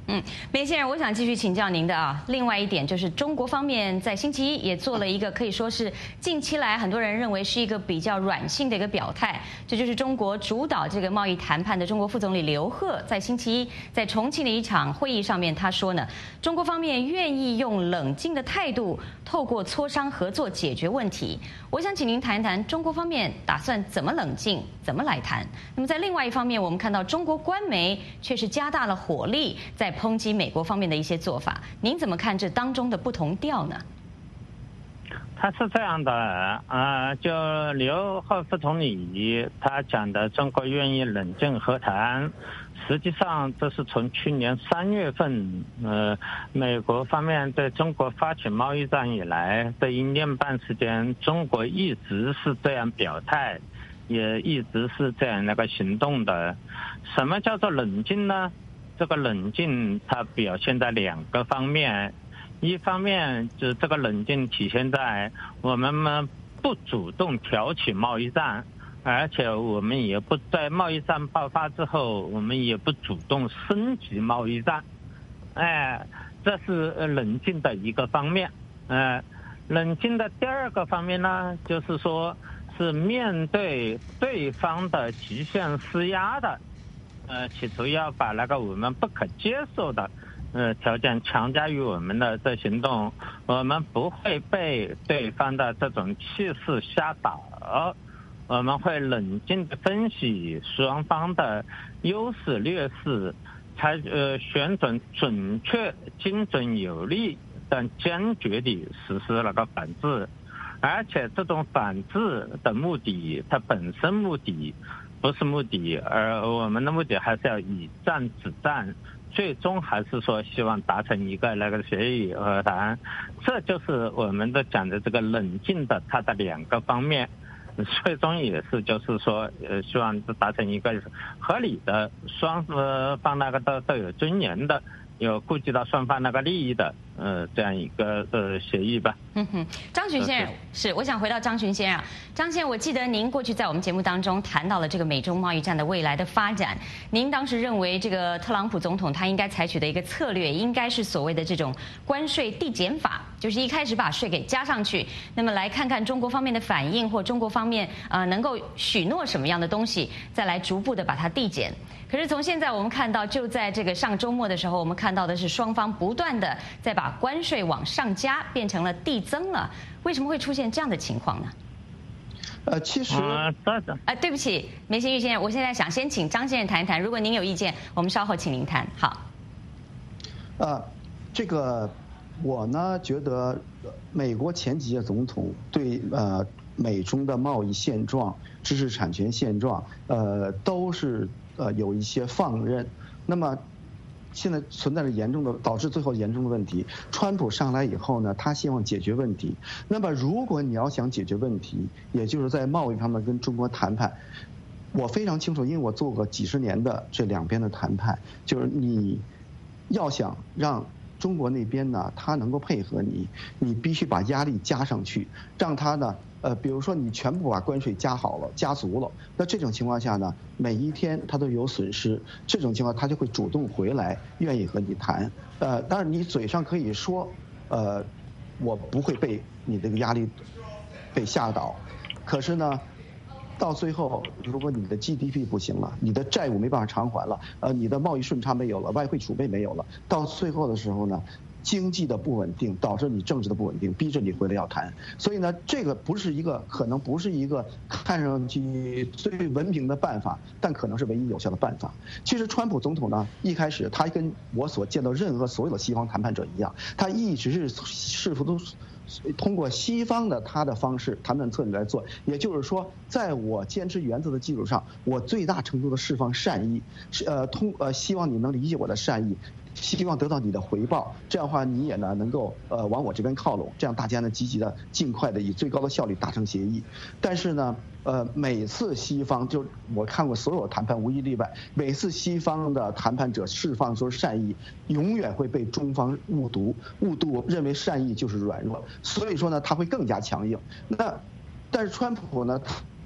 嗯，梅先生，我想继续请教您的啊。另外一点就是，中国方面在星期一也做了一个可以说是近期来很多人认为是一个比较软性的一个表态，这就是中国主导这个贸易谈判的中国副总理刘鹤在星期一在重庆的一场会议上面，他说呢，中国方面愿意用冷静的态度，透过磋商合作解决问题。我想请您谈一谈中国方面打算怎么冷静，怎么来谈。那么在另外一方面，我们看到中国官媒却是加大了火力在抨击美国方面的一些做法，您怎么看这当中的不同调呢？ 他是这样的啊、呃，就刘鹤副总理他讲的中国愿意冷静和谈，实际上这是从去年三月份，呃，美国方面对中国发起贸易战以来的一年半时间，中国一直是这样表态，也一直是这样那个行动的。什么叫做冷静呢？这个冷静它表现在两个方面，一方面就是这个冷静体现在我们不主动挑起贸易战，而且我们也不在贸易战爆发之后，我们也不主动升级贸易战，哎，这是冷静的一个方面。呃，冷静的第二个方面呢，就是说是面对对方的极限施压的。呃，企图要把那个我们不可接受的呃条件强加于我们的这行动，我们不会被对方的这种气势吓倒，我们会冷静地分析双方的优势劣势，才呃选准准确、精准有力但坚决地实施那个反制，而且这种反制的目的，它本身目的不是目的，而我们的目的还是要以战止战，最终还是说希望达成一个那个协议和谈，这就是我们的讲的这个冷静的它的两个方面，最终也是就是说呃希望达成一个合理的双方那个都都有尊严的，有顾及到双方那个利益的呃这样一个呃协议吧。 嗯哼，张群先生是，我想回到张群先生。张先生，我记得您过去在我们节目当中谈到了这个美中贸易战的未来的发展，您当时认为这个特朗普总统他应该采取的一个策略，应该是所谓的这种关税递减法，就是一开始把税给加上去，那么来看看中国方面的反应，或中国方面呃能够许诺什么样的东西，再来逐步的把它递减。可是从现在我们看到，就在这个上周末的时候，我们看到的是双方不断的在把关税往上加，变成了递增了。为什么会出现这样的情况呢？ 呃，其实啊， 呃，对不起，梅新玉先生，我现在想先请张先生谈一谈，如果您有意见，我们稍后请您谈。好。 呃，这个我呢觉得，美国前几届总统对呃美中的贸易现状、知识产权现状，呃，都是呃有一些放任。那么现在存在着严重的，导致最后严重的问题。川普上来以后呢，他希望解决问题。那么如果你要想解决问题，也就是在贸易上面跟中国谈判，我非常清楚，因为我做过几十年的这两边的谈判，就是你要想让中国那边呢，他能够配合你，你必须把压力加上去，让他呢。呃，比如说你全部把关税加好了、加足了，那这种情况下呢，每一天他都有损失，这种情况他就会主动回来，愿意和你谈。呃，当然你嘴上可以说，呃，我不会被你这个压力被吓倒，可是呢，到最后，如果你的 G D P 不行了，你的债务没办法偿还了，呃，你的贸易顺差没有了，外汇储备没有了，到最后的时候呢，经济的不稳定导致你政治的不稳定，逼着你回来要谈。所以呢，这个不是一个可能不是一个看上去最文明的办法，但可能是唯一有效的办法。其实川普总统呢，一开始他跟我所见到任何所有的西方谈判者一样，他一直是试图都通过西方的他的方式谈判策略来做，也就是说，在我坚持原则的基础上，我最大程度的释放善意，是呃通呃希望你能理解我的善意。希望得到你的回报，这样的话你也呢能够呃往我这边靠拢，这样大家呢积极的尽快的以最高的效率达成协议。但是呢，呃每次西方就我看过所有谈判无一例外，每次西方的谈判者释放出善意，永远会被中方误读，误读认为善意就是软弱，所以说呢他会更加强硬。那但是川普呢？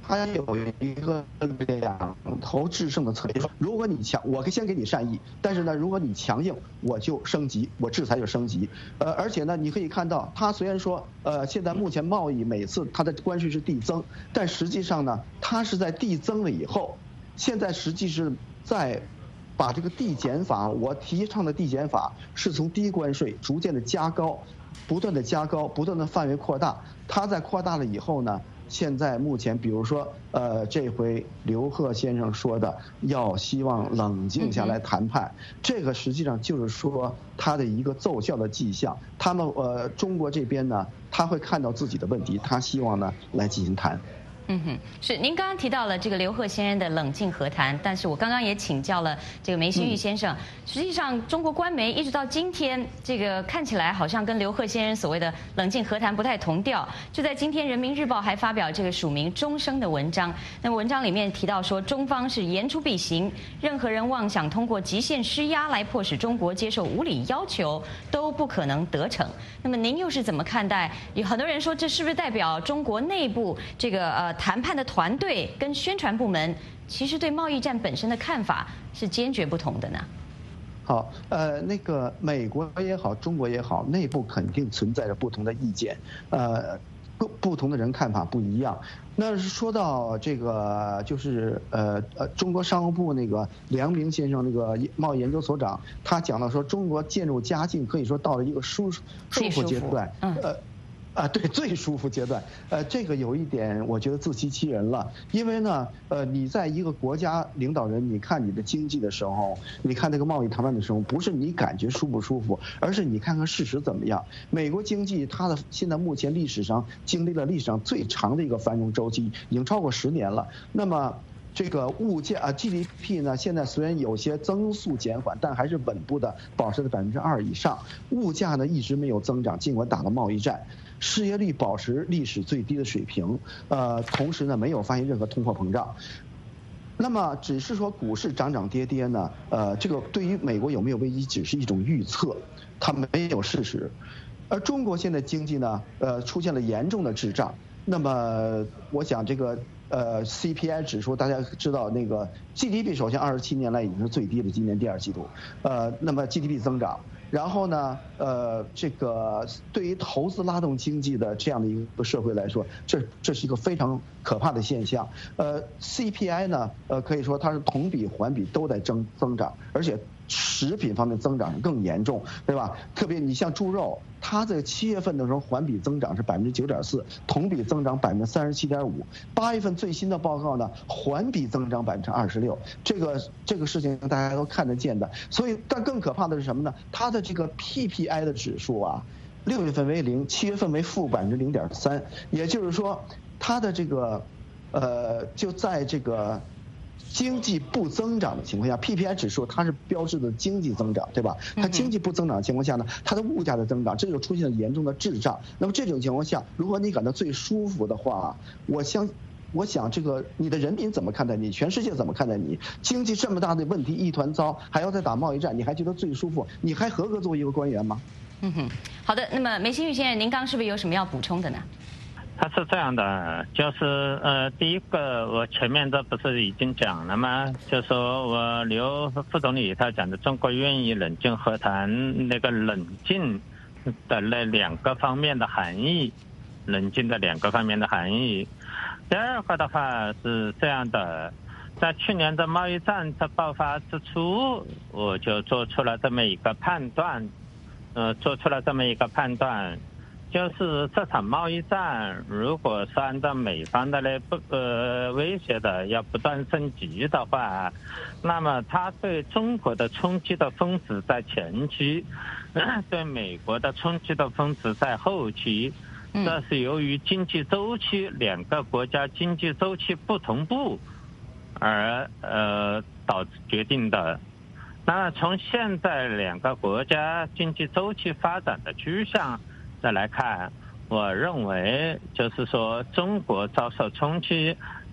他有一个两头制胜的策略。如果你强，我先给你善意，但是呢，如果你强硬，我就升级，我制裁就升级。呃，而且呢，你可以看到，他虽然说，呃，现在目前贸易每次它的关税是递增，但实际上呢，它是在递增了以后，现在实际是在把这个递减法，我提倡的递减法是从低关税逐渐的加高，不断的加高，不断的范围扩大。它在扩大了以后呢，现在目前比如说，呃，这回刘鹤先生说的要希望冷静下来谈判，这个实际上就是说他的一个奏效的迹象。他们呃，中国这边呢，他会看到自己的问题，他希望呢来进行谈。 嗯哼，是您刚刚提到了这个刘鹤先生的冷静和谈，但是我刚刚也请教了这个梅新玉先生，嗯、实际上中国官媒一直到今天，这个看起来好像跟刘鹤先生所谓的冷静和谈不太同调。就在今天，《人民日报》还发表这个署名钟声的文章，那么文章里面提到说，中方是言出必行，任何人妄想通过极限施压来迫使中国接受无理要求，都不可能得逞。那么您又是怎么看待？有很多人说，这是不是代表中国内部这个呃？谈判的团队跟宣传部门其实对贸易战本身的看法是坚决不同的呢。 好，呃，那个美国也好，中国也好，内部肯定存在着不同的意见，呃，不不同的人看法不一样。那说到这个，就是呃呃，中国商务部那个梁明先生，那个贸易研究所长，他讲到说，中国渐入佳境，可以说到了一个舒舒服阶段，嗯。呃啊，对，最舒服阶段，呃，这个有一点我觉得自欺欺人了，因为呢，呃，你在一个国家领导人，你看你的经济的时候，你看这个贸易谈判的时候，不是你感觉舒不舒服，而是你看看事实怎么样。美国经济它的现在目前历史上经历了历史上最长的一个繁荣周期，已经超过十年了。那么这个物价啊 G D P 呢，现在虽然有些增速减缓，但还是稳步的保持在百分之二以上。物价呢一直没有增长，尽管打了贸易战。失业率保持历史最低的水平，呃，同时呢没有发现任何通货膨胀。那么只是说股市涨涨跌跌呢，呃，这个对于美国有没有危机只是一种预测，它没有事实。而中国现在经济呢，呃，出现了严重的滞胀。那么我想这个呃 C P I 指数，大家知道那个 G D P 首先二十七年来已经是最低的，今年第二季度，呃，那么 G D P 增长。然后呢，呃，这个对于投资拉动经济的这样的一个社会来说，这这是一个非常可怕的现象。呃 ，C P I 呢，呃，可以说它是同比环比都在增增长，而且食品方面增长更严重，对吧？特别你像猪肉，它在七月份的时候环比增长是百分之九点四，同比增长百分之三十七点五。八月份最新的报告呢，环比增长百分之二十六。这个这个事情大家都看得见的。所以，但更可怕的是什么呢？它的这个 P P I 的指数啊，六月份为零，七月份为负百分之零点三。也就是说，它的这个呃，就在这个经济不增长的情况下 ，P P I 指数它是标志的经济增长，对吧？它经济不增长的情况下呢，它的物价的增长，这就出现了严重的滞胀。那么这种情况下，如果你感到最舒服的话，我相。我想这个你的人民怎么看待你？全世界怎么看待你？经济这么大的问题一团糟，还要再打贸易战，你还觉得最舒服？你还合格作为一个官员吗？ 嗯哼，好的。那么梅新玉先生，您刚是不是有什么要补充的呢？ 他是这样的，就是呃，第一个我前面这不是已经讲了吗？就说我刘副总理他讲的中国愿意冷静和谈，那个冷静的那两个方面的含义，冷静的两个方面的含义。第二个的话是这样的，在去年的贸易战在爆发之初，我就做出了这么一个判断，呃，做出了这么一个判断，就是这场贸易战如果是按照美方的来不呃威胁的要不断升级的话，那么它对中国的冲击的峰值在前期，对美国的冲击的峰值在后期。这是由于经济周期两个国家经济周期不同步而呃导致决定的。那从现在两个国家经济周期发展的趋向再来看，我认为就是说中国遭受冲击，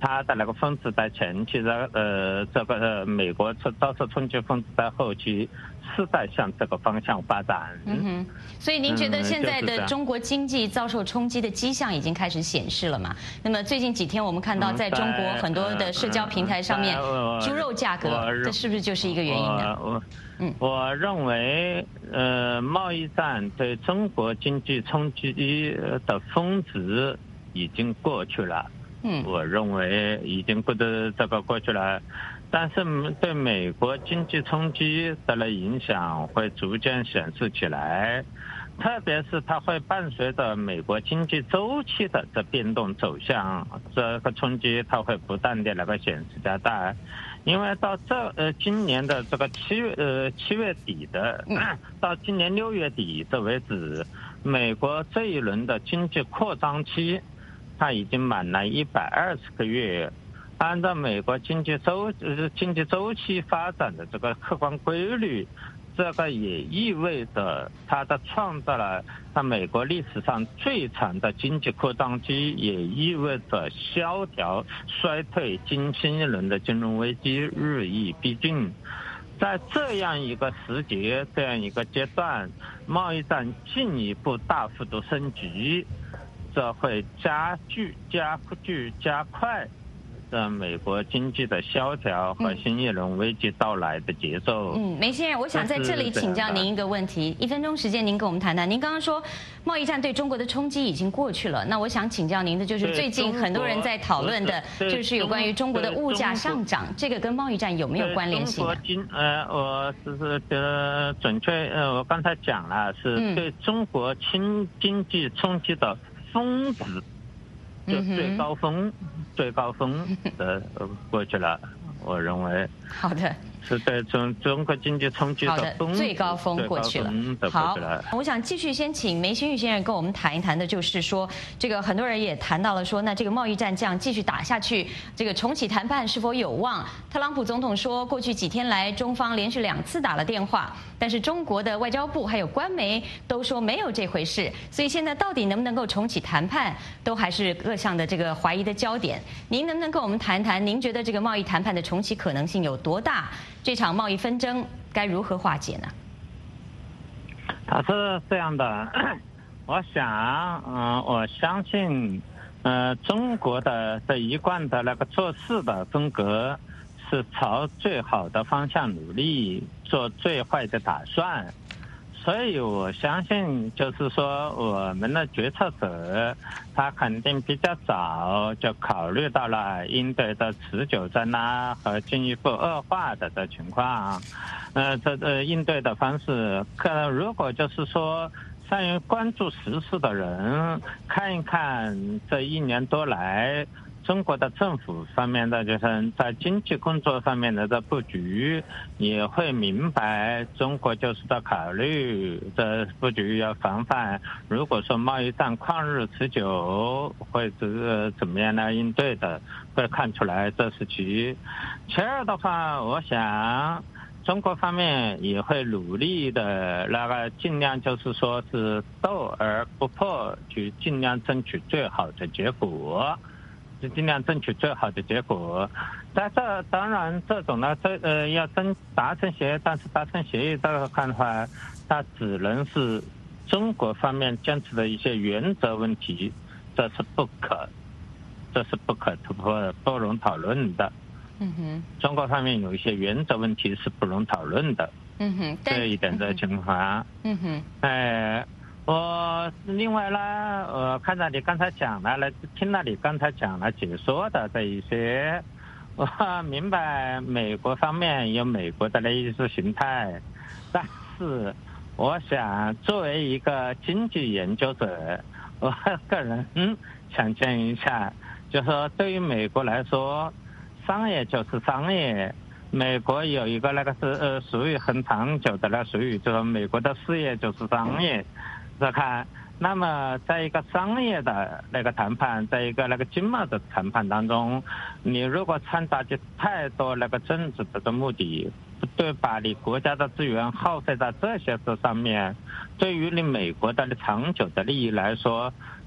他的那个分子在前期的呃，这个呃美国遭受冲击分子在后期是在向这个方向发展。 嗯哼，所以您觉得现在嗯的中国经济遭受冲击的迹象已经开始显示了吗？那么最近几天我们看到在中国很多的社交平台上面，猪肉价格，这是不是就是一个原因呢？ 我嗯，我认为呃，贸易战对中国经济冲击的峰值已经过去了。 嗯， 我认为已经过得这个过去了，但是对美国经济冲击的影响会逐渐显示起来，特别是它会伴随着美国经济周期的这变动走向，这个冲击它会不断的那个显示加大，因为到这呃今年的这个七月呃七月底的，到今年六月底这为止，美国这一轮的经济扩张期。它已经满了一百二十个月，按照美国经济周呃经济周期发展的这个客观规律，这个也意味着它的创造了它美国历史上最长的经济扩张期，也意味着萧条、衰退、经新一轮的金融危机日益逼近。在这样一个时节、这样一个阶段，贸易战进一步大幅度升级。这会加剧、加剧、加快的美国经济的萧条和新一轮危机到来的节奏。 嗯，梅先生，我想在这里请教您一个问题，一分钟时间，您跟我们谈谈。您刚刚说贸易战对中国的冲击已经过去了，那我想请教您的就是最近很多人在讨论的，就是有关于中国的物价上涨，这个跟贸易战有没有关联性？ 中国经呃，我只是呃准确呃，我刚才讲了，是对中国经经济冲击的。峰值就最高峰，嗯、最高峰的过去了，我认为。 好的。 是对中中国经济冲击的峰最高峰过去了。好，我想继续先请梅新玉先生跟我们谈一谈的，就是说这个很多人也谈到了说，那这个贸易战这样继续打下去，这个重启谈判是否有望？特朗普总统说，过去几天来，中方连续两次打了电话，但是中国的外交部还有官媒都说没有这回事，所以现在到底能不能够重启谈判，都还是各项的这个怀疑的焦点。您能不能跟我们谈谈，您觉得这个贸易谈判的重启可能性有多大？这场贸易纷争该如何化解呢？ 它是这样的，我想，嗯、呃，我相信，呃，中国的这一贯的那个做事的风格是朝最好的方向努力，做最坏的打算。所以我相信，就是说，我们的决策者他肯定比较早就考虑到了应对的持久战啊和进一步恶化的这情况，呃，这呃应对的方式，可如果就是说善于关注时事的人，看一看这一年多来。中国的政府方面的就是在经济工作方面的这布局，也会明白中国就是在考虑这布局要防范，如果说贸易战旷日持久，会是怎么样来应对的，会看出来这是其一。其二的话，我想中国方面也会努力的那个尽量就是说是斗而不破，去尽量争取最好的结果。尽量争取最好的结果，在这当然这种呢，这呃要争达成协议，但是达成协议这个看法，它只能是中国方面坚持的一些原则问题，这是不可，这是不可突破的，不容讨论的。 嗯哼， 中国方面有一些原则问题是不容讨论的。 嗯哼， 这一点的情况。 嗯哼， 哎。我另外呢，我看到你刚才讲了，来听了你刚才讲了解说的这一些，我明白美国方面有美国的那意识形态，但是我想作为一个经济研究者，我个人想建议一下，就是说对于美国来说，商业就是商业。美国有一个那个是呃属于很长久的那属于就是美国的事业就是商业。再看，那么在一个商业的那个谈判，在一个那个经贸的谈判当中，你如果掺杂进太多那个政治的目的，对把你国家的资源耗费在这些事上面，对于你美国的长久的利益来说，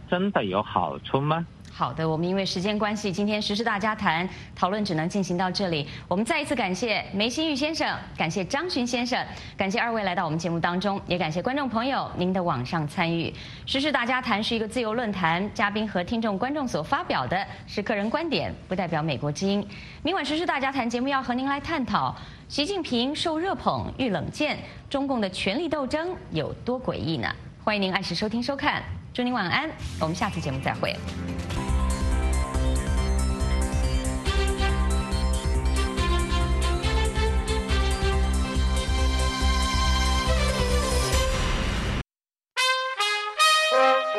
真的有好处吗？ 好的，我们因为时间关系，今天时事大家谈讨论只能进行到这里。我们再一次感谢梅新玉先生，感谢张巡先生，感谢二位来到我们节目当中，也感谢观众朋友您的网上参与。时事大家谈是一个自由论坛，嘉宾和听众观众所发表的是个人观点，不代表美国之音。明晚时事大家谈节目要和您来探讨习近平受热捧遇冷箭，中共的权力斗争有多诡异呢？欢迎您按时收听收看，祝您晚安，我们下次节目再会。